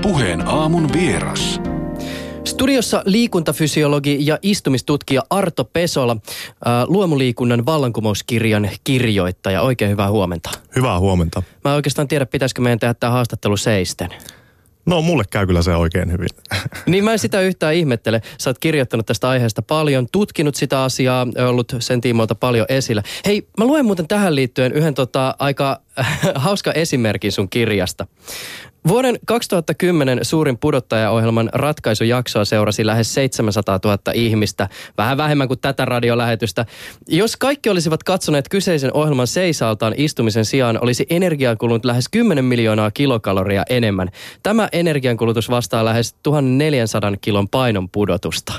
Puheen aamun vieras. Studiossa liikuntafysiologi ja istumistutkija Arto Pesola, Luomuliikunnan vallankumouskirjan kirjoittaja. Oikein hyvää huomenta. Hyvää huomenta. Mä oikeastaan tiedä, pitäisikö meidän tehdä tämä haastattelu seisten. No mulle käy kyllä se oikein hyvin. Niin mä en sitä yhtään ihmettele. Sä oot kirjoittanut tästä aiheesta paljon, tutkinut sitä asiaa, ollut sen tiimoilta paljon esillä. Hei, mä luen muuten tähän liittyen yhden aika hauska esimerkin sun kirjasta. Vuoden 2010 suurin pudottajaohjelman ratkaisujaksoa seurasi lähes 700 000 ihmistä, vähän vähemmän kuin tätä radiolähetystä. Jos kaikki olisivat katsoneet kyseisen ohjelman seisaaltaan istumisen sijaan, olisi energiankulunut lähes 10 miljoonaa kilokaloria enemmän. Tämä energiankulutus vastaa lähes 1400 kilon painon pudotusta.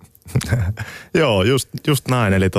Joo, just näin. Eli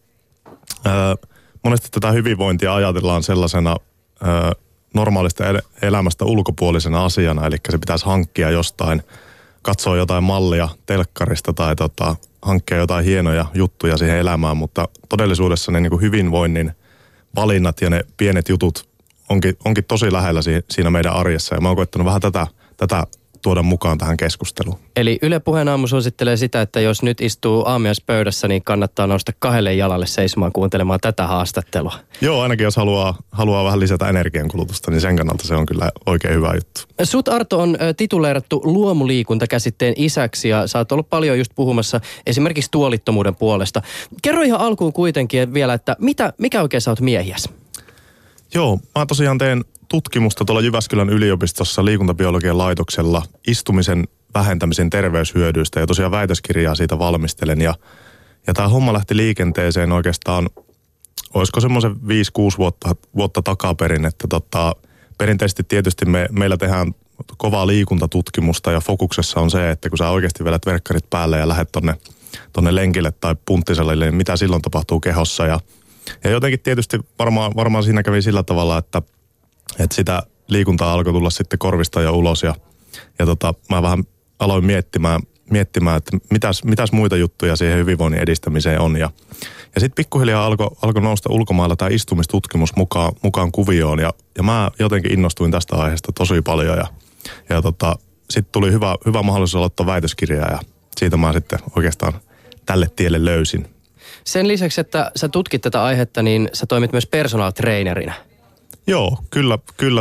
monesti tätä hyvinvointia ajatellaan sellaisena normaalista elämästä ulkopuolisena asiana, eli se pitäisi hankkia jostain, katsoa jotain mallia telkkarista tai hankkia jotain hienoja juttuja siihen elämään, mutta todellisuudessa ne niin kuin hyvinvoinnin valinnat ja ne pienet jutut onkin tosi lähellä siinä meidän arjessa, ja mä oon koettanut vähän tätä tuoda mukaan tähän keskusteluun. Eli Yle Puheen aamu suosittelee sitä, että jos nyt istuu aamiaispöydässä, niin kannattaa nousta 2 jalalle seisomaan kuuntelemaan tätä haastattelua. Joo, ainakin jos haluaa vähän lisätä energiankulutusta, niin sen kannalta se on kyllä oikein hyvä juttu. Sut, Arto, on tituleerattu luomuliikuntakäsitteen isäksi, ja sä oot ollut paljon just puhumassa esimerkiksi tuolittomuuden puolesta. Kerro ihan alkuun kuitenkin vielä, että mikä oikein sä oot miehiäs? Joo, mä tosiaan teen tutkimusta tuolla Jyväskylän yliopistossa liikuntabiologian laitoksella istumisen vähentämisen terveyshyödyistä, ja tosiaan väitöskirjaa siitä valmistelen. Ja tämä homma lähti liikenteeseen oikeastaan, olisiko semmoisen 5-6 vuotta takaperin, että perinteisesti tietysti meillä tehdään kovaa liikuntatutkimusta, ja fokuksessa on se, että kun sä oikeasti vedät verkkarit päälle ja lähdet tonne lenkille tai punttisalille, niin mitä silloin tapahtuu kehossa. Ja jotenkin tietysti varmaan siinä kävi sillä tavalla, että sitä liikuntaa alkoi tulla sitten korvista ja ulos, ja mä vähän aloin miettimään, että mitäs muita juttuja siihen hyvinvoinnin edistämiseen on. Ja sitten pikkuhiljaa alkoi nousta ulkomailla tämä istumistutkimus mukaan kuvioon, ja mä jotenkin innostuin tästä aiheesta tosi paljon, ja sitten tuli hyvä mahdollisuus aloittaa väitöskirjaa, ja siitä mä sitten oikeastaan tälle tielle löysin. Sen lisäksi, että sä tutkit tätä aihetta, niin sä toimit myös personal trainerina. Joo, kyllä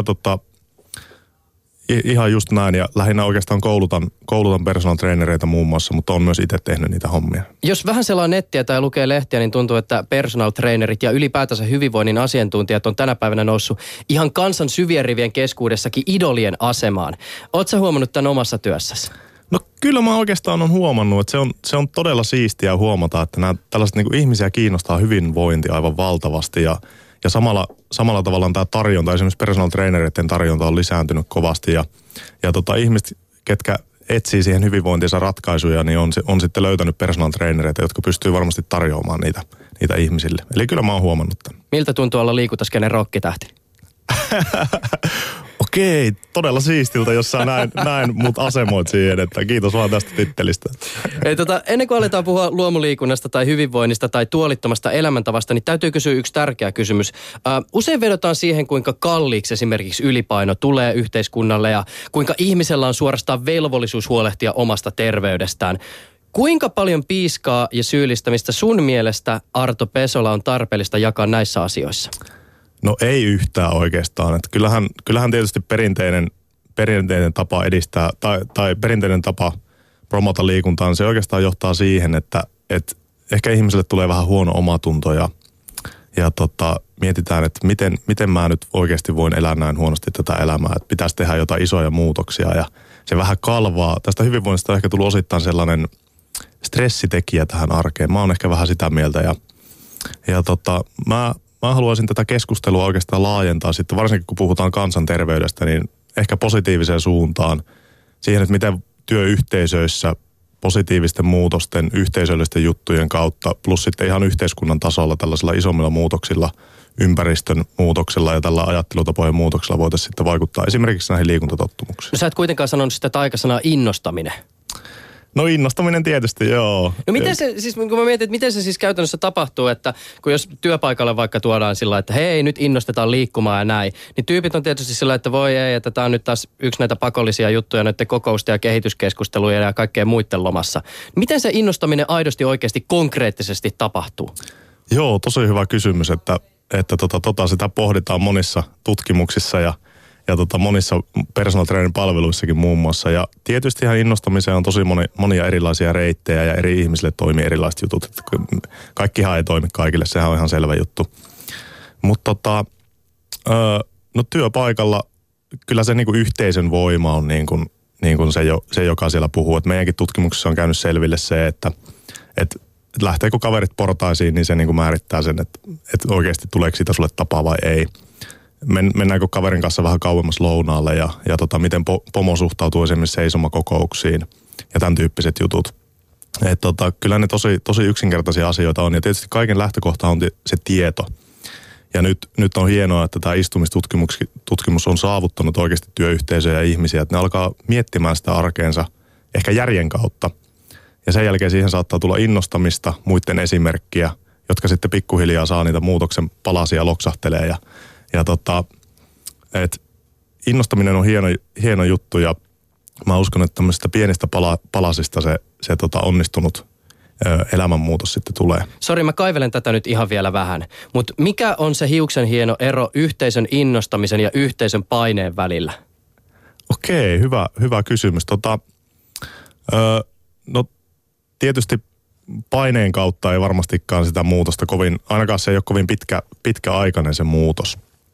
ihan just näin, ja lähinnä oikeastaan koulutan personal trainereita muun muassa, mutta on myös itse tehnyt niitä hommia. Jos vähän selaa nettiä tai lukee lehtiä, niin tuntuu, että personal trainerit ja ylipäätänsä hyvinvoinnin asiantuntijat on tänä päivänä noussut ihan kansan syvien rivien keskuudessakin idolien asemaan. Ootko sä huomannut tämän omassa työssäsi? No kyllä mä oikeastaan on huomannut, että se on todella siistiä huomata, että nämä tällaiset niin kuin ihmisiä kiinnostaa hyvinvointi aivan valtavasti, ja samalla tavallaan tämä tarjonta, esimerkiksi personal trainereiden tarjonta on lisääntynyt kovasti, ja ihmiset, ketkä etsii siihen hyvinvointiinsa ratkaisuja, niin on sitten löytänyt personal trainereita, jotka pystyy varmasti tarjoamaan niitä ihmisille. Eli kyllä mä oon huomannut tämän. Miltä tuntuu olla liikuntaskenen rokkitähti? Okei, todella siistiltä, jos sä näin mut asemoit siihen, että kiitos vaan tästä tittelistä. Ennen kuin aletaan puhua luomuliikunnasta tai hyvinvoinnista tai tuolittomasta elämäntavasta, niin täytyy kysyä yksi tärkeä kysymys. Usein vedotaan siihen, kuinka kalliiksi esimerkiksi ylipaino tulee yhteiskunnalle ja kuinka ihmisellä on suorastaan velvollisuus huolehtia omasta terveydestään. Kuinka paljon piiskaa ja syyllistämistä sun mielestä, Arto Pesola, on tarpeellista jakaa näissä asioissa? No ei yhtään oikeastaan. Että kyllähän tietysti perinteinen tapa edistää tai perinteinen tapa promota liikuntaa, se oikeastaan johtaa siihen, että ehkä ihmiselle tulee vähän huono omatunto ja mietitään, että miten mä nyt oikeasti voin elää näin huonosti tätä elämää, että pitäisi tehdä jotain isoja muutoksia, ja se vähän kalvaa. Tästä hyvinvoinnista on ehkä tullut osittain sellainen stressitekijä tähän arkeen. Mä oon ehkä vähän sitä mieltä, ja mä haluaisin tätä keskustelua oikeastaan laajentaa sitten, varsinkin kun puhutaan kansanterveydestä, niin ehkä positiiviseen suuntaan. Siihen, että miten työyhteisöissä positiivisten muutosten, yhteisöllisten juttujen kautta, plus sitten ihan yhteiskunnan tasolla tällaisilla isommilla muutoksilla, ympäristön muutoksella ja tällä ajattelutapojen muutoksella voitaisiin sitten vaikuttaa esimerkiksi näihin liikuntatottumuksiin. No sä et kuitenkaan sanonut sitä taikasana innostaminen. No innostaminen tietysti, joo. No miten se, siis kun mä mietin, että miten se siis käytännössä tapahtuu, että kun jos työpaikalle vaikka tuodaan sillä, että hei nyt innostetaan liikkumaan ja näin, niin tyypit on tietysti sillä, että voi ei, että tää on nyt taas yksi näitä pakollisia juttuja näiden kokousten ja kehityskeskusteluja ja kaikkeen muiden lomassa. Miten se innostaminen aidosti oikeasti konkreettisesti tapahtuu? Joo, tosi hyvä kysymys, että sitä pohditaan monissa tutkimuksissa ja monissa personal training palveluissakin muun muassa. Ja tietysti ihan innostamiseen on tosi monia erilaisia reittejä ja eri ihmisille toimii erilaiset jutut. Että kaikkihan ei toimi kaikille, sehän on ihan selvä juttu. Mutta no työpaikalla kyllä se niinku yhteisön voima on niin kuin se, joka siellä puhuu. Et meidänkin tutkimuksessa on käynyt selville se, että lähteekö kaverit portaisiin, niin se niinku määrittää sen, että oikeasti tuleeko siitä sulle tapaa vai ei. Mennäänkö kaverin kanssa vähän kauemmas lounaalle ja miten pomo suhtautuu esimerkiksi seisomakokouksiin ja tämän tyyppiset jutut. Kyllä ne tosi yksinkertaisia asioita on ja tietysti kaiken lähtökohta on se tieto. Ja nyt on hienoa, että tämä istumistutkimus on saavuttanut oikeasti työyhteisöjä ja ihmisiä, että ne alkaa miettimään sitä arkeensa ehkä järjen kautta. Ja sen jälkeen siihen saattaa tulla innostamista, muiden esimerkkiä, jotka sitten pikkuhiljaa saa niitä muutoksen palasia loksahtelee. Innostaminen on hieno juttu ja mä uskon, että tämmöisistä pienistä palasista se onnistunut elämänmuutos sitten tulee. Sori, mä kaivelen tätä nyt ihan vielä vähän, mutta mikä on se hiuksen hieno ero yhteisön innostamisen ja yhteisön paineen välillä? Okei, hyvä kysymys. No tietysti paineen kautta ei varmastikaan sitä muutosta ainakaan se ei ole kovin pitkäaikainen se muutos.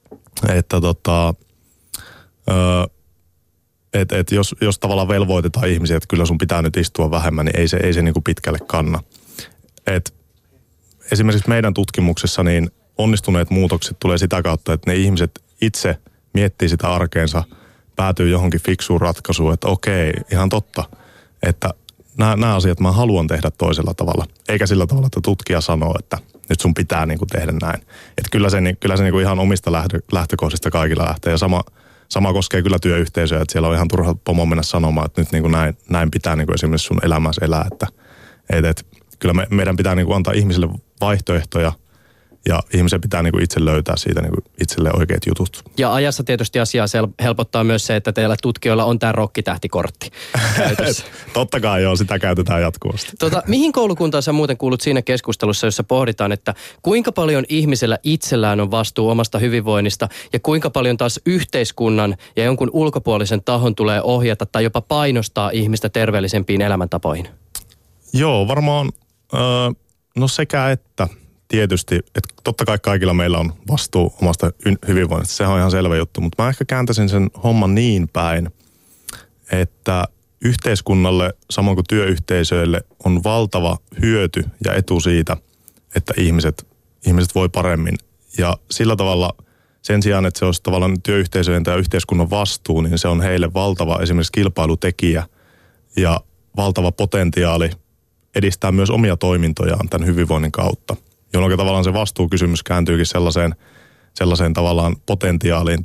Että jos tavallaan velvoitetaan ihmisiä, että kyllä sun pitää nyt istua vähemmän, niin ei se niin kuin pitkälle kanna. Esimerkiksi meidän tutkimuksessa niin onnistuneet muutokset tulee sitä kautta, että ne ihmiset itse miettii sitä arkeensa, päätyy johonkin fiksuun ratkaisuun, että okei, ihan totta, että nämä asiat mä haluan tehdä toisella tavalla, eikä sillä tavalla, että tutkija sanoo, että nyt sun pitää niin kuin tehdä näin. Että kyllä se niin kuin ihan omista lähtökohdista kaikilla lähtee ja sama koskee kyllä työyhteisöä, että siellä on ihan turha pomo mennä sanomaan, että nyt niin kuin näin pitää niin kuin esimerkiksi sun elämässä elää, että kyllä meidän pitää niin kuin antaa ihmisille vaihtoehtoja ja ihmisen pitää niin kuin itse löytää siitä niin kuin itselle oikeat jutut. Ja ajassa tietysti asiaa helpottaa myös se, että teillä tutkijoilla on tämä rokkitähtikortti käytössä. Totta kai joo, sitä käytetään jatkuvasti. Mihin koulukuntaan sä muuten kuulut siinä keskustelussa, jossa pohditaan, että kuinka paljon ihmisellä itsellään on vastuu omasta hyvinvoinnista ja kuinka paljon taas yhteiskunnan ja jonkun ulkopuolisen tahon tulee ohjata tai jopa painostaa ihmistä terveellisempiin elämäntapoihin? Joo, varmaan no sekä että. Tietysti, että totta kai kaikilla meillä on vastuu omasta hyvinvoinnista, sehän on ihan selvä juttu, mutta mä ehkä kääntäisin sen homman niin päin, että yhteiskunnalle, samoin kuin työyhteisöille, on valtava hyöty ja etu siitä, että ihmiset voi paremmin. Ja sillä tavalla sen sijaan, että se olisi tavallaan työyhteisöjen tai yhteiskunnan vastuu, niin se on heille valtava esimerkiksi kilpailutekijä ja valtava potentiaali edistää myös omia toimintojaan tämän hyvinvoinnin kautta. Jolloin tavallaan se vastuukysymys kääntyykin sellaiseen tavallaan potentiaaliin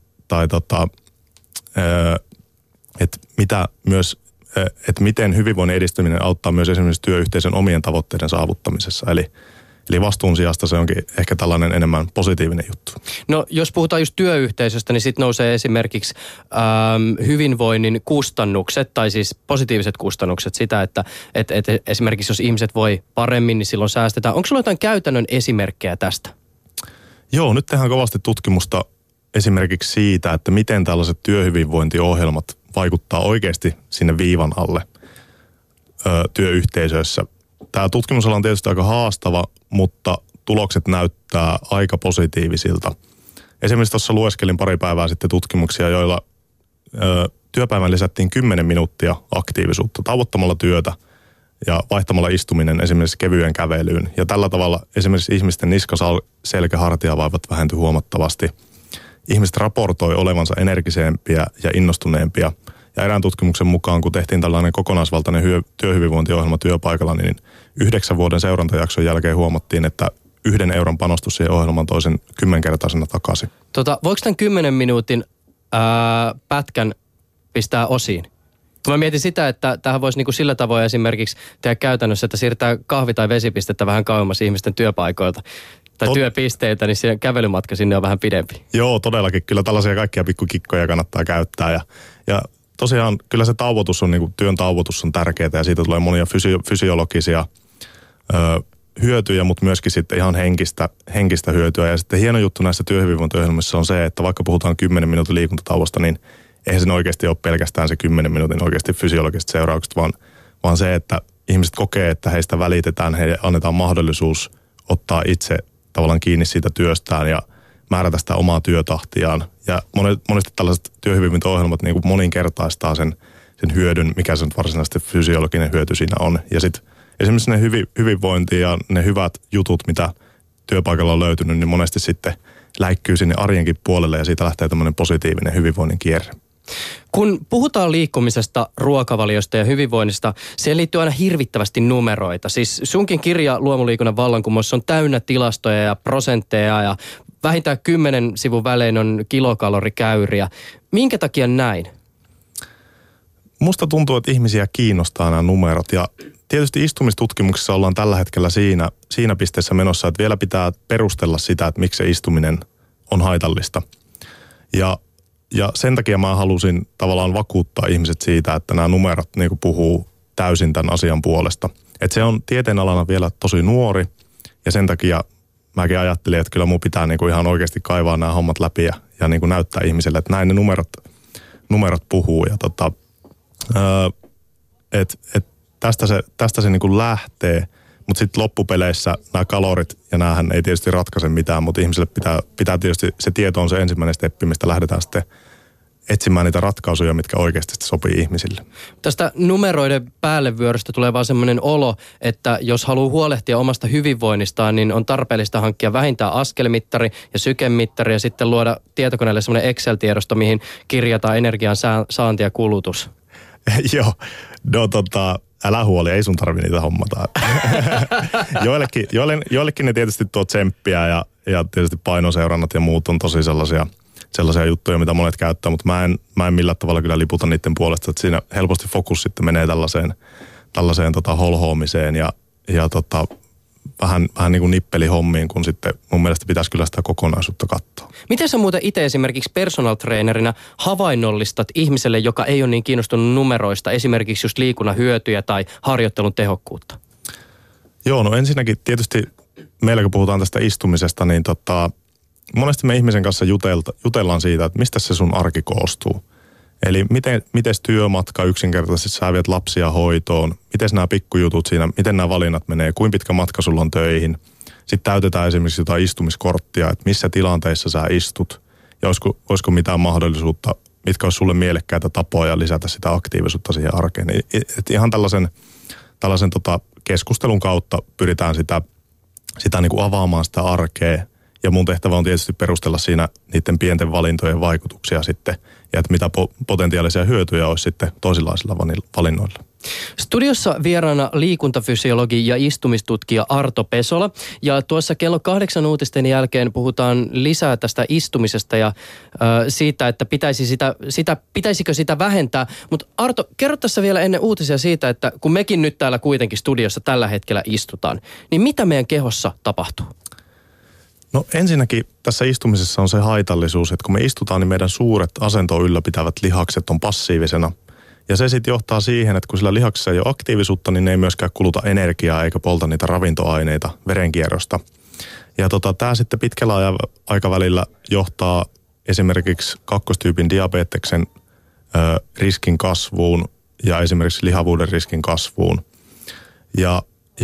että miten hyvinvoinnin edistäminen auttaa myös esimerkiksi työyhteisön omien tavoitteiden saavuttamisessa. Eli vastuun sijasta se onkin ehkä tällainen enemmän positiivinen juttu. No jos puhutaan just työyhteisöstä, niin sitten nousee esimerkiksi hyvinvoinnin kustannukset, tai siis positiiviset kustannukset sitä, että esimerkiksi jos ihmiset voi paremmin, niin silloin säästetään. Onko sulla jotain käytännön esimerkkejä tästä? Joo, nyt tehdään kovasti tutkimusta esimerkiksi siitä, että miten tällaiset työhyvinvointiohjelmat vaikuttaa oikeasti sinne viivan alle työyhteisöissä. Tämä tutkimusala on tietysti aika haastava, mutta tulokset näyttää aika positiivisilta. Esimerkiksi tuossa lueskelin pari päivää sitten tutkimuksia, joilla työpäivän lisättiin 10 minuuttia aktiivisuutta tauottamalla työtä ja vaihtamalla istuminen esimerkiksi kevyeen kävelyyn. Ja tällä tavalla esimerkiksi ihmisten niska-selkä-hartiavaivat vähentyi huomattavasti. Ihmiset raportoi olevansa energisempiä ja innostuneempia. Ja erään tutkimuksen mukaan, kun tehtiin tällainen kokonaisvaltainen työhyvinvointiohjelma työpaikalla, niin 9 vuoden seurantajakson jälkeen huomattiin, että 1 euron panostus siihen ohjelmaan toi sen 10-kertaisena takaisin. Voiko tämän 10 minuutin pätkän pistää osiin? Kun mä mietin sitä, että tähän voisi niin kuin sillä tavoin esimerkiksi tehdä käytännössä, että siirtää kahvi- tai vesipistettä vähän kauemmas ihmisten työpaikoilta tai työpisteitä, niin se kävelymatka sinne on vähän pidempi. Joo, todellakin. Kyllä tällaisia kaikkia pikkukikkoja kannattaa käyttää. Ja tosiaan kyllä se tauotus on, niin kuin työn tauotus on tärkeää ja siitä tulee monia fysiologisia hyötyjä, mutta myöskin sitten ihan henkistä hyötyä. Ja sitten hieno juttu näissä työhyvinvointiohjelmissa on se, että vaikka puhutaan 10 minuutin liikuntatauosta, niin eihän sen oikeasti ole pelkästään se 10 minuutin oikeasti fysiologiset seuraukset, vaan se, että ihmiset kokee, että heistä välitetään, heille annetaan mahdollisuus ottaa itse tavallaan kiinni siitä työstään ja määrätä sitä omaa työtahtiaan. Ja monesti tällaiset työhyvinvointiohjelmat niin kuin moninkertaistaa sen hyödyn, mikä se varsinaisesti fysiologinen hyöty siinä on. Ja sitten esimerkiksi ne hyvinvointi ja ne hyvät jutut, mitä työpaikalla on löytynyt, niin monesti sitten läikkyy sinne arjenkin puolelle ja siitä lähtee tämmöinen positiivinen hyvinvoinnin kierre. Kun puhutaan liikkumisesta, ruokavaliosta ja hyvinvoinnista, siihen liittyy aina hirvittävästi numeroita. Siis sunkin kirja Luomuliikunnan vallankumous on täynnä tilastoja ja prosentteja ja vähintään 10 sivun välein on kilokalorikäyriä. Minkä takia näin? Musta tuntuu, että ihmisiä kiinnostaa nämä numerot ja tietysti istumistutkimuksessa ollaan tällä hetkellä siinä pisteessä menossa, että vielä pitää perustella sitä, että miksi se istuminen on haitallista. Ja sen takia mä halusin tavallaan vakuuttaa ihmiset siitä, että nämä numerot niin kuin puhuu täysin tämän asian puolesta. Että se on tieteenalana vielä tosi nuori ja sen takia mäkin ajattelin, että kyllä mun pitää niin kuin ihan oikeasti kaivaa nämä hommat läpi ja niin kuin näyttää ihmiselle, että näin ne numerot puhuu. Ja tästä se niin kuin lähtee, mutta sitten loppupeleissä nämä kalorit ja näähän ei tietysti ratkaise mitään, mutta ihmiselle pitää tietysti, se tieto on se ensimmäinen steppi, mistä lähdetään sitten etsimään niitä ratkaisuja, mitkä oikeasti sopii ihmisille. Tästä numeroiden päällevyörystä tulee vaan semmoinen olo, että jos haluaa huolehtia omasta hyvinvoinnistaan, niin on tarpeellista hankkia vähintään askelmittari ja sykemittari ja sitten luoda tietokoneelle semmoinen Excel-tiedosto, mihin kirjataan energian saanti ja kulutus. Joo, no älä huoli, ei sun tarvi niitä hommata. Joillekin ne tietysti tuo tsemppiä ja tietysti painoseurannat ja muut on tosi sellaisia juttuja, mitä monet käyttää, mutta mä en millään tavalla kyllä liputa niiden puolesta, että siinä helposti fokus sitten menee tällaiseen holhoamiseen ja vähän niin kuin nippelihommiin, kun sitten mun mielestä pitäisi kyllä sitä kokonaisuutta katsoa. Miten sä muuten itse esimerkiksi personal trainerina havainnollistat ihmiselle, joka ei ole niin kiinnostunut numeroista, esimerkiksi just liikunnan hyötyjä tai harjoittelun tehokkuutta? Joo, no ensinnäkin tietysti meillä kun puhutaan tästä istumisesta, niin monesti me ihmisen kanssa jutellaan siitä, että mistä se sun arki koostuu. Eli miten työmatka yksinkertaisesti sä viet lapsia hoitoon, miten nämä pikkujutut siinä, miten nämä valinnat menee, kuinka pitkä matka sulla on töihin. Sitten täytetään esimerkiksi jotain istumiskorttia, että missä tilanteissa sä istut ja olisiko mitään mahdollisuutta, mitkä olisi sulle mielekkäitä tapoja lisätä sitä aktiivisuutta siihen arkeen. Et ihan tällaisen keskustelun kautta pyritään sitä niin kuin avaamaan sitä arkea. Ja mun tehtävä on tietysti perustella siinä niiden pienten valintojen vaikutuksia sitten, ja että mitä potentiaalisia hyötyjä olisi sitten toisenlaisilla valinnoilla. Studiossa vieraana liikuntafysiologi ja istumistutkija Arto Pesola. Ja tuossa kello 8 uutisten jälkeen puhutaan lisää tästä istumisesta ja siitä, että pitäisikö sitä vähentää. Mutta Arto, kerro tässä vielä ennen uutisia siitä, että kun mekin nyt täällä kuitenkin studiossa tällä hetkellä istutaan, niin mitä meidän kehossa tapahtuu? No ensinnäkin tässä istumisessa on se haitallisuus, että kun me istutaan, niin meidän suuret asentoa ylläpitävät lihakset on passiivisena. Ja se sitten johtaa siihen, että kun sillä lihaksessa ei ole aktiivisuutta, niin ne ei myöskään kuluta energiaa eikä polta niitä ravintoaineita verenkierrosta. Ja tämä sitten pitkällä aikavälillä johtaa esimerkiksi kakkostyypin diabeteksen riskin kasvuun ja esimerkiksi lihavuuden riskin kasvuun. Ja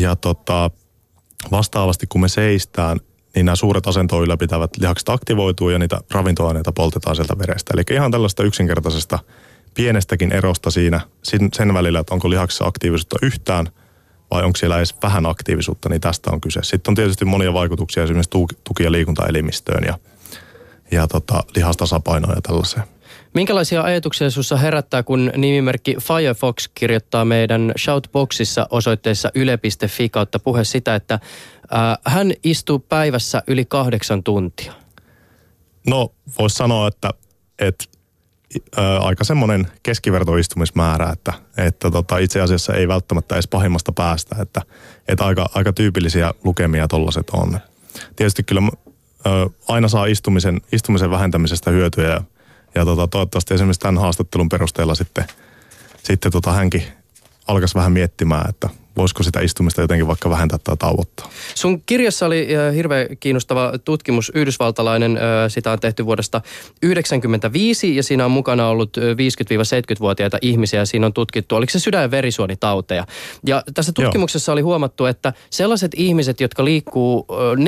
vastaavasti kun me seistään, niin nämä suuret asentoa ylläpitävät lihakset aktivoituu ja niitä ravintoaineita poltetaan sieltä verestä. Eli ihan tällaista yksinkertaisesta pienestäkin erosta siinä sen välillä, että onko lihaksessa aktiivisuutta yhtään vai onko siellä edes vähän aktiivisuutta, niin tästä on kyse. Sitten on tietysti monia vaikutuksia esimerkiksi tuki- ja liikuntaelimistöön ja lihastasapainoa ja tällaiseen. Minkälaisia ajatuksia sinussa herättää, kun nimimerkki Firefox kirjoittaa meidän shoutboxissa osoitteessa yle.fi/puhe sitä, että hän istuu päivässä yli 8 tuntia? No, voisi sanoa, että aika semmoinen keskivertoistumismäärä, että itse asiassa ei välttämättä edes pahimmasta päästä, että aika tyypillisiä lukemia tollaset on. Tietysti kyllä aina saa istumisen vähentämisestä hyötyä ja toivottavasti esimerkiksi tämän haastattelun perusteella sitten hänkin alkaisi vähän miettimään, että voisiko sitä istumista jotenkin vaikka vähentää tai tauottaa. Sun kirjassa oli hirveän kiinnostava tutkimus, yhdysvaltalainen, sitä on tehty vuodesta 1995 ja siinä on mukana ollut 50-70-vuotiaita ihmisiä. Siinä on tutkittu, oliko se sydän- ja verisuonitauteja. Ja tässä tutkimuksessa oli huomattu, että sellaiset ihmiset, jotka liikkuu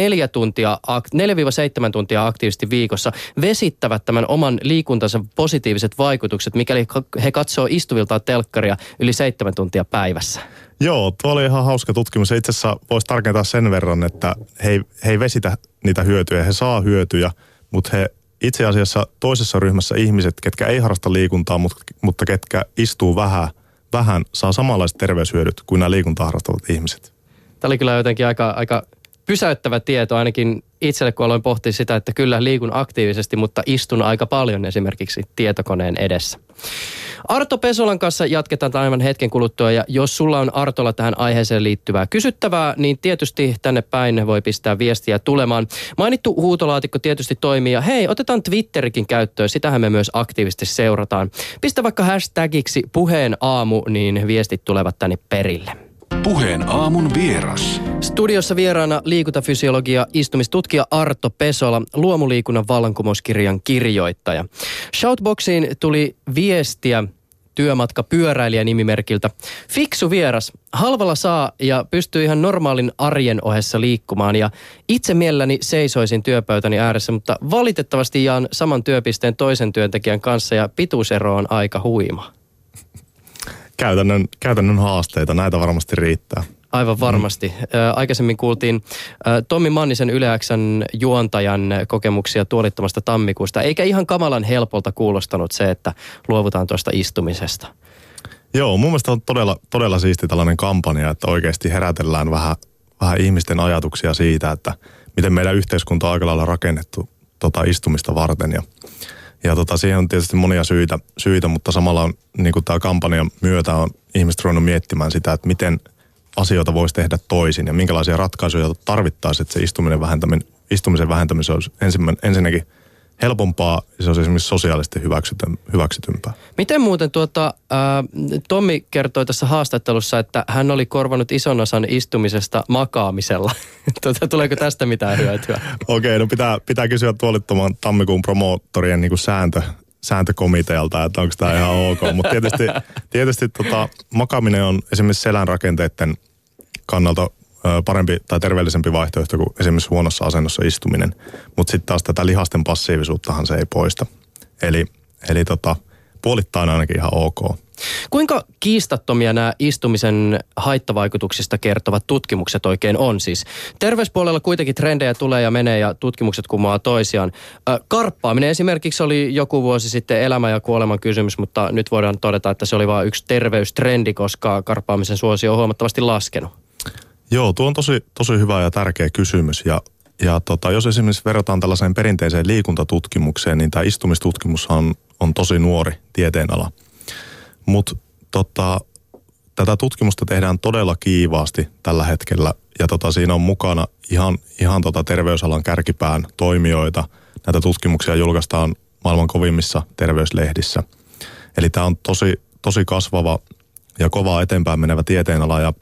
4-7 tuntia aktiivisesti viikossa, vesittävät tämän oman liikuntansa positiiviset vaikutukset, mikäli he katsoo istuviltaan telkkaria yli 7 tuntia päivässä. Joo, tuo oli ihan hauska tutkimus. Itse asiassa voisi tarkentaa sen verran, että he ei vesitä niitä hyötyjä, he saa hyötyjä, mutta he itse asiassa toisessa ryhmässä ihmiset, ketkä ei harrasta liikuntaa, mutta ketkä istuu vähän, saa samanlaiset terveyshyödyt kuin nämä liikuntaa harrastavat ihmiset. Tämä oli kyllä jotenkin aika pysäyttävä tieto, ainakin itselle, kun aloin pohtia sitä, että kyllä liikun aktiivisesti, mutta istun aika paljon esimerkiksi tietokoneen edessä. Arto Pesolan kanssa jatketaan aivan hetken kuluttua ja jos sulla on Artolla tähän aiheeseen liittyvää kysyttävää, niin tietysti tänne päin voi pistää viestiä tulemaan. Mainittu huutolaatikko tietysti toimii ja hei, otetaan Twitterikin käyttöön, sitähän me myös aktiivisesti seurataan. Pistä vaikka hashtagiksi Puheen aamu, niin viestit tulevat tänne perille. Puheen aamun vieras. Studiossa vieraana liikuntafysiologia istumistutkija Arto Pesola, luomuliikunnan vallankumouskirjan kirjoittaja. Shoutboxiin tuli viestiä työmatkapyöräilijä nimimerkiltä. Fiksu vieras, halvalla saa ja pystyy ihan normaalin arjen ohessa liikkumaan ja itse mielelläni seisoisin työpöytäni ääressä, mutta valitettavasti jaan saman työpisteen toisen työntekijän kanssa ja pituusero on aika huima. Käytännön haasteita, näitä varmasti riittää. Aivan varmasti. Aikaisemmin kuultiin Tommi Mannisen Yle X:n juontajan kokemuksia tuolittomasta tammikuusta, eikä ihan kamalan helpolta kuulostanut se, että luovutaan tuosta istumisesta. Joo, mun mielestä on todella siisti tällainen kampanja, että oikeasti herätellään vähän ihmisten ajatuksia siitä, että miten meidän yhteiskunta on aika lailla rakennettu istumista varten ja siihen on tietysti monia syitä, mutta samalla on, niin kuin tämä kampanjan myötä on ihmiset ruvennut miettimään sitä, että miten asioita voisi tehdä toisin ja minkälaisia ratkaisuja tarvittaisiin, että se istumisen vähentäminen olisi ensinnäkin helpompaa ja se olisi esimerkiksi sosiaalisesti hyväksytympää. Miten muuten Tommi kertoi tässä haastattelussa, että hän oli korvannut ison osan istumisesta makaamisella. Tuleeko tästä mitään hyötyä? Okei, no pitää kysyä tuolittoman tammikuun promoottorien niin kuin sääntökomitealta, että onko tämä ihan ok. Mutta tietysti makaaminen on esimerkiksi selän rakenteiden kannalta parempi tai terveellisempi vaihtoehto kuin esimerkiksi huonossa asennossa istuminen. Mutta sitten taas tätä lihasten passiivisuuttahan se ei poista. Eli puolittain ainakin ihan ok. Kuinka kiistattomia nämä istumisen haittavaikutuksista kertovat tutkimukset oikein on siis? Terveyspuolella kuitenkin trendejä tulee ja menee ja tutkimukset kumoaa toisiaan. Karppaaminen esimerkiksi oli joku vuosi sitten elämän ja kuoleman kysymys, mutta nyt voidaan todeta, että se oli vain yksi terveystrendi, koska karppaamisen suosio on huomattavasti laskenut. Joo, tuo on tosi hyvä ja tärkeä kysymys ja jos esimerkiksi verrataan tällaiseen perinteiseen liikuntatutkimukseen, niin tämä istumistutkimus on tosi nuori tieteenala. Mutta tätä tutkimusta tehdään todella kiivaasti tällä hetkellä ja siinä on mukana ihan terveysalan kärkipään toimijoita. Näitä tutkimuksia julkaistaan maailman kovimmissa terveyslehdissä. Eli tämä on tosi kasvava ja kovaa eteenpäin menevä tieteenala ja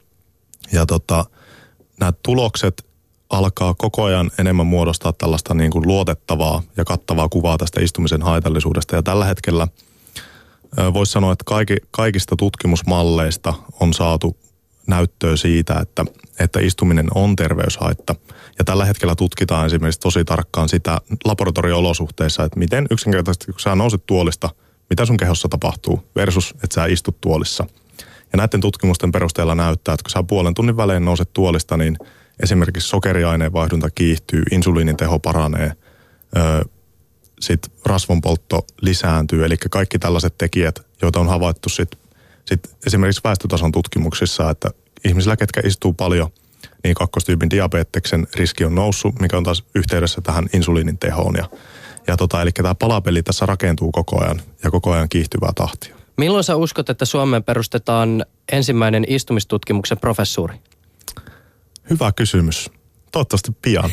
nämä tulokset alkaa koko ajan enemmän muodostaa tällaista niin kuin luotettavaa ja kattavaa kuvaa tästä istumisen haitallisuudesta. Ja tällä hetkellä voisi sanoa, että kaikista tutkimusmalleista on saatu näyttöä siitä, että istuminen on terveyshaitta. Ja tällä hetkellä tutkitaan esimerkiksi tosi tarkkaan sitä laboratorio-olosuhteissa, että miten yksinkertaisesti, kun sä nouset tuolista, mitä sun kehossa tapahtuu versus, että sä istut tuolissa. Ja näiden tutkimusten perusteella näyttää, että kun sä puolen tunnin välein nouset tuolista, niin esimerkiksi sokeriaineenvaihdunta kiihtyy, insuliinin teho paranee, sitten rasvanpoltto lisääntyy. Eli kaikki tällaiset tekijät, joita on havaittu sit esimerkiksi väestötason tutkimuksissa, että ihmisillä, ketkä istuu paljon, niin kakkostyypin diabeteksen riski on noussut, mikä on taas yhteydessä tähän insuliinin tehoon. Eli tämä palapeli tässä rakentuu koko ajan ja koko ajan kiihtyvää tahtia. Milloin sä uskot, että Suomeen perustetaan ensimmäinen istumistutkimuksen professuuri? Hyvä kysymys. Toivottavasti pian.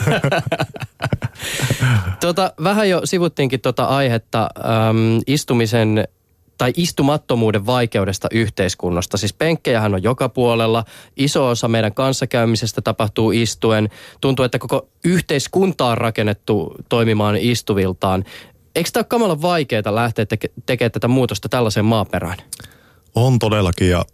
Vähän jo sivuttiinkin aihetta istumisen tai istumattomuuden vaikeudesta yhteiskunnasta. Siis penkkejähän on joka puolella. Iso osa meidän kanssakäymisestä tapahtuu istuen. Tuntuu, että koko yhteiskunta on rakennettu toimimaan istuviltaan. Eikö tämä ole kamalan vaikeaa lähteä tekemään tätä muutosta tällaiseen maaperään? On todellakin ja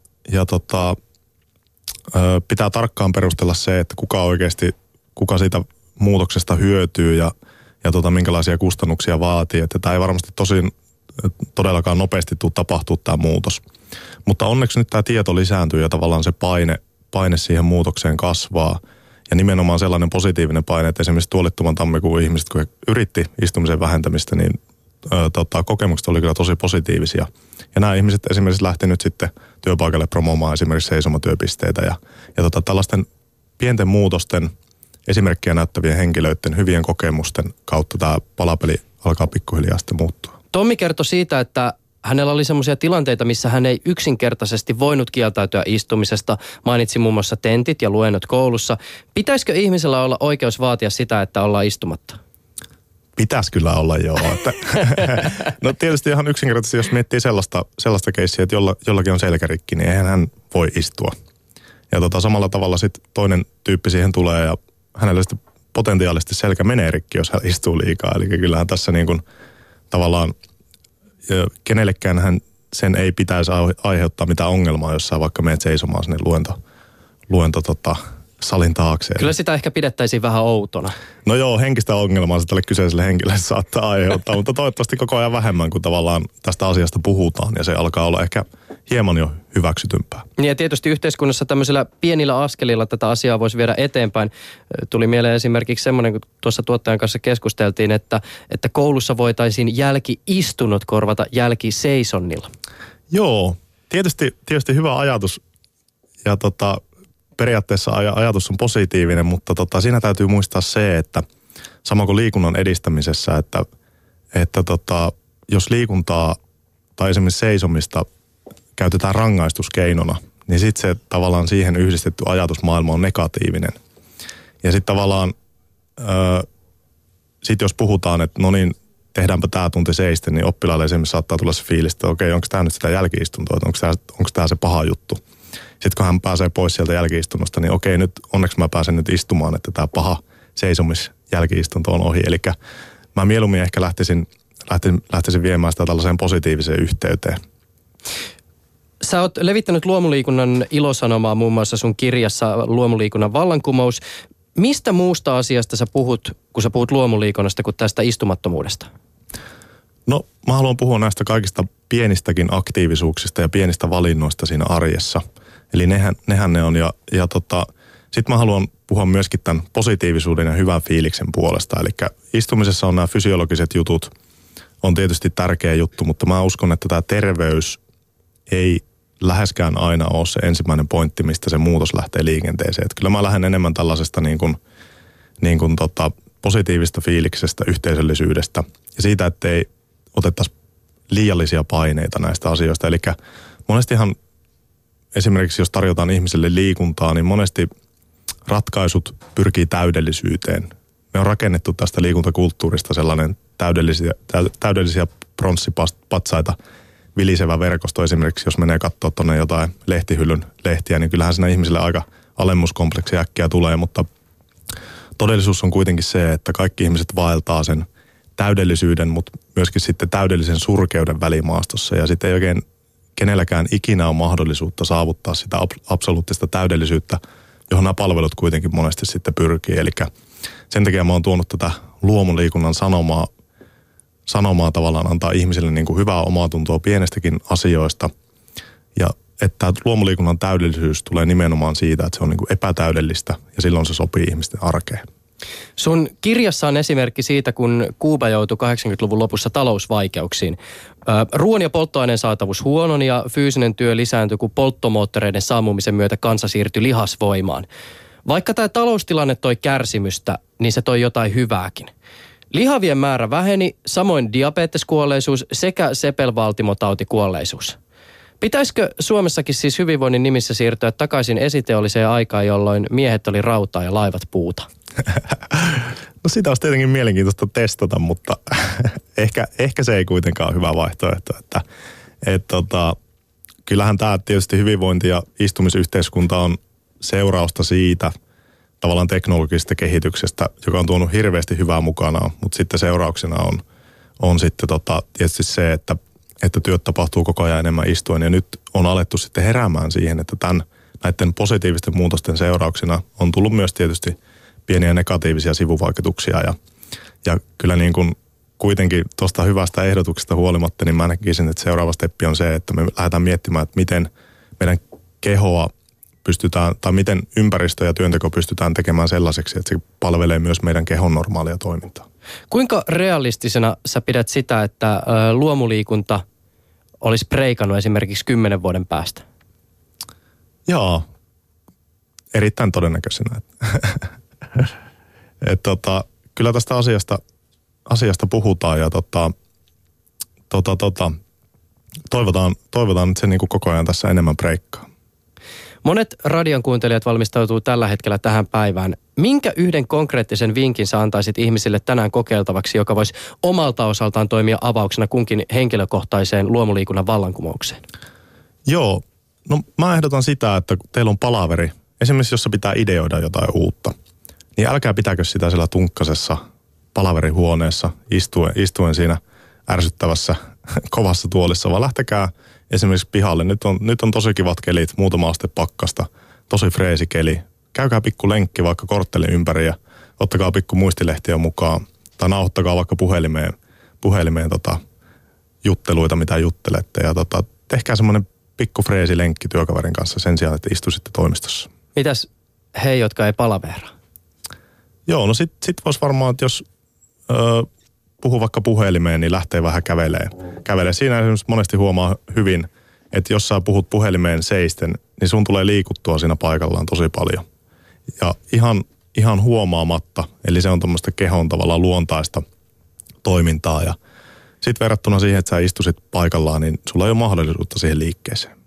pitää tarkkaan perustella se, että kuka siitä muutoksesta hyötyy ja minkälaisia kustannuksia vaatii. Että tämä ei varmasti todellakaan nopeasti tule tapahtua tämä muutos. Mutta onneksi nyt tämä tieto lisääntyy ja tavallaan se paine siihen muutokseen kasvaa. Ja nimenomaan sellainen positiivinen paine, että esimerkiksi tuolittoman tammikuun ihmiset, kun he yritti istumisen vähentämistä, niin kokemukset oli kyllä tosi positiivisia. Ja nämä ihmiset esimerkiksi lähti nyt sitten työpaikalle promoomaan esimerkiksi seisomatyöpisteitä. Ja tällaisten pienten muutosten, esimerkkiä näyttävien henkilöiden, hyvien kokemusten kautta tämä palapeli alkaa pikkuhiljaa sitten muuttua. Tommi kertoi siitä, että hänellä oli semmoisia tilanteita, missä hän ei yksinkertaisesti voinut kieltäytyä istumisesta. Mainitsi muun muassa tentit ja luennot koulussa. Pitäisikö ihmisellä olla oikeus vaatia sitä, että ollaan istumatta? Pitäisi kyllä olla, joo. No tietysti ihan yksinkertaisesti, jos miettii sellaista keissiä, että jollakin on selkärikki, niin eihän hän voi istua. Ja samalla tavalla sitten toinen tyyppi siihen tulee ja hänellä sitten potentiaalisesti selkä menee rikki, jos hän istuu liikaa. Eli kyllähän tässä niin kuin tavallaan kenellekään hän sen ei pitäisi aiheuttaa mitään ongelmaa, jos sä vaikka menet seisomaan sinne luento salin taakse. Kyllä sitä ehkä pidettäisiin vähän outona. No joo, henkistä ongelmaa se tälle kyseiselle henkilölle saattaa aiheuttaa, mutta toivottavasti koko ajan vähemmän, kun tavallaan tästä asiasta puhutaan ja se alkaa olla ehkä hieman jo hyväksytympää. Ja tietysti yhteiskunnassa tämmöisillä pienillä askelilla tätä asiaa voisi viedä eteenpäin. Tuli mieleen esimerkiksi semmoinen, kun tuossa tuottajan kanssa keskusteltiin, että koulussa voitaisiin jälki-istunnot korvata jälkiseisonnilla. Joo, tietysti hyvä ajatus ja periaatteessa ajatus on positiivinen, mutta siinä täytyy muistaa se, että sama kuin liikunnan edistämisessä, että jos liikuntaa tai esimerkiksi seisomista käytetään rangaistuskeinona, niin sitten se tavallaan siihen yhdistetty ajatusmaailma on negatiivinen. Ja sitten tavallaan, jos puhutaan, että no niin, tehdäänpä tämä tunti seistä, niin oppilaalle esimerkiksi saattaa tulla se fiilis, että okei, onko tämä nyt sitä jälki-istuntoa, onko tämä se paha juttu. Sitten kun hän pääsee pois sieltä jälki-istunnosta, niin okei, nyt onneksi mä pääsen nyt istumaan, että tämä paha seisomisjälki-istunto on ohi. Eli mä mieluummin ehkä lähtisin viemään sitä tällaiseen positiiviseen yhteyteen. Sä oot levittänyt luomuliikunnan ilosanomaa muun muassa sun kirjassa Luomuliikunnan vallankumous. Mistä muusta asiasta sä puhut, kun sä puhut luomuliikunnasta, kuin tästä istumattomuudesta? No, mä haluan puhua näistä kaikista pienistäkin aktiivisuuksista ja pienistä valinnoista siinä arjessa. Eli nehän ne on. Ja sitten mä haluan puhua myöskin tämän positiivisuuden ja hyvän fiiliksen puolesta. Eli istumisessa on nämä fysiologiset jutut, on tietysti tärkeä juttu, mutta mä uskon, että tämä terveys ei läheskään aina ole se ensimmäinen pointti, mistä se muutos lähtee liikenteeseen. Että kyllä mä lähden enemmän tällaisesta positiivista fiiliksestä, yhteisöllisyydestä ja siitä, ettei otettaisi liiallisia paineita näistä asioista. Eli monestihan esimerkiksi jos tarjotaan ihmiselle liikuntaa, niin monesti ratkaisut pyrkii täydellisyyteen. Me on rakennettu tästä liikuntakulttuurista sellainen täydellisiä pronssipatsaita vilisevä verkosto. Esimerkiksi jos menee katsoa tuonne jotain lehtihyllyn lehtiä, niin kyllähän siinä ihmiselle aika alemmuskompleksi äkkiä tulee, mutta todellisuus on kuitenkin se, että kaikki ihmiset vaeltaa sen täydellisyyden, mutta myöskin sitten täydellisen surkeuden välimaastossa ja sitten ei oikein kenelläkään ikinä on mahdollisuutta saavuttaa sitä absoluuttista täydellisyyttä, johon nämä palvelut kuitenkin monesti sitten pyrkii. Eli sen takia mä oon tuonut tätä luomuliikunnan sanomaa tavallaan antaa ihmisille niin kuin hyvää omaatuntoa pienestäkin asioista. Ja että luomuliikunnan täydellisyys tulee nimenomaan siitä, että se on niin kuin epätäydellistä ja silloin se sopii ihmisten arkeen. Sun kirjassa on esimerkki siitä, kun Kuuba joutui 80-luvun lopussa talousvaikeuksiin. Ruoan ja polttoaineen saatavuus huononi ja fyysinen työ lisääntyi, kun polttomoottoreiden sammumisen myötä kansa siirtyi lihasvoimaan. Vaikka tämä taloustilanne toi kärsimystä, niin se toi jotain hyvääkin. Lihavien määrä väheni, samoin diabeteskuolleisuus sekä sepelvaltimotautikuolleisuus. Pitäisikö Suomessakin siis hyvinvoinnin nimissä siirtyä takaisin esiteolliseen aikaan, jolloin miehet oli rautaa ja laivat puuta? No sitä olisi tietenkin mielenkiintoista testata, mutta ehkä se ei kuitenkaan ole hyvä vaihtoehto. Kyllähän tämä tietysti hyvinvointi- ja istumisyhteiskunta on seurausta siitä tavallaan teknologisesta kehityksestä, joka on tuonut hirveästi hyvää mukanaan, mutta sitten seurauksena on sitten tietysti se, että työt tapahtuu koko ajan enemmän istuen. Ja nyt on alettu sitten heräämään siihen, että näiden positiivisten muutosten seurauksena on tullut myös tietysti pieniä negatiivisia sivuvaikutuksia. Ja kyllä niin kuin kuitenkin tuosta hyvästä ehdotuksesta huolimatta, niin mä näkisin, että seuraava steppi on se, että me lähdetään miettimään, että miten meidän kehoa pystytään, tai miten ympäristö ja työnteko pystytään tekemään sellaiseksi, että se palvelee myös meidän kehon normaalia toimintaa. Kuinka realistisena sä pidät sitä, että luomuliikunta olisi breikannut esimerkiksi 10 vuoden päästä? Joo, erittäin todennäköisenä. Kyllä tästä asiasta puhutaan ja toivotaan, että se niin kuin koko ajan tässä enemmän breikkaa. Monet radion kuuntelijat valmistautuu tällä hetkellä tähän päivään. Minkä yhden konkreettisen vinkin sä antaisit ihmisille tänään kokeiltavaksi, joka voisi omalta osaltaan toimia avauksena kunkin henkilökohtaiseen luomuliikunnan vallankumoukseen? Joo, no mä ehdotan sitä, että kun teillä on palaveri, esimerkiksi jossa pitää ideoida jotain uutta, niin älkää pitääkö sitä siellä tunkkasessa palaverihuoneessa istuen siinä ärsyttävässä kovassa tuolissa, vaan lähtekää esimerkiksi pihalle. Nyt on tosi kivat kelit, muutama aste pakkasta, tosi freesi keli. Käykää pikku lenkki vaikka korttelin ympäri ja ottakaa pikku muistilehtiä mukaan. Tai nauhoittakaa vaikka puhelimeen jutteluita, mitä juttelette. Ja tehkää semmoinen pikku freesi lenkki työkaverin kanssa sen sijaan, että istuisitte toimistossa. Mitäs he, jotka ei palaveera? Joo, no sit vois varmaan, että jos puhuu vaikka puhelimeen, niin lähtee vähän kävelee. Siinä esimerkiksi monesti huomaa hyvin, että jos sä puhut puhelimeen seisten, niin sun tulee liikuttua siinä paikallaan tosi paljon. Ja ihan huomaamatta, eli se on tuommoista kehon tavallaan luontaista toimintaa. Ja sitten verrattuna siihen, että sä istusit paikallaan, niin sulla ei ole mahdollisuutta siihen liikkeeseen.